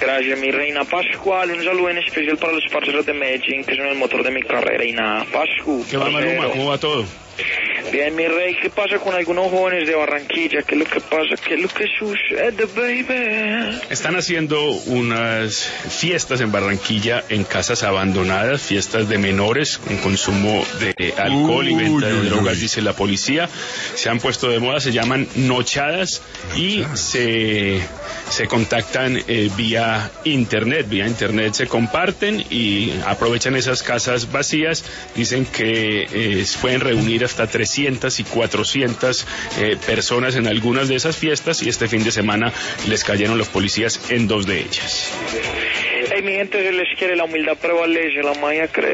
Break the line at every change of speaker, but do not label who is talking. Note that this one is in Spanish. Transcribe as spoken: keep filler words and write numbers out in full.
Gracias, mi reina Pascual. Un saludo en especial para los parceros de Medellín, que son el motor de mi carrera. Y nada, Pascu.
¿Qué va, Maluma? ¿Cómo va todo?
Bien, mi rey, ¿qué pasa con algunos jóvenes de Barranquilla? ¿Qué es lo que pasa? ¿Qué es lo que sucede, baby?
Están haciendo unas fiestas en Barranquilla en casas abandonadas, fiestas de menores con consumo de alcohol y venta de drogas, dice la policía. Se han puesto de moda, se llaman nochadas y se, se contactan eh, vía internet. Vía internet se comparten y aprovechan esas casas vacías. Dicen que eh, pueden reunir hasta trescientas y cuatrocientas eh, personas en algunas de esas fiestas, y este fin de semana les cayeron los policías en dos de ellas.
Hey, mi gente, se les quiere, la humildad prevalece, la magia crece.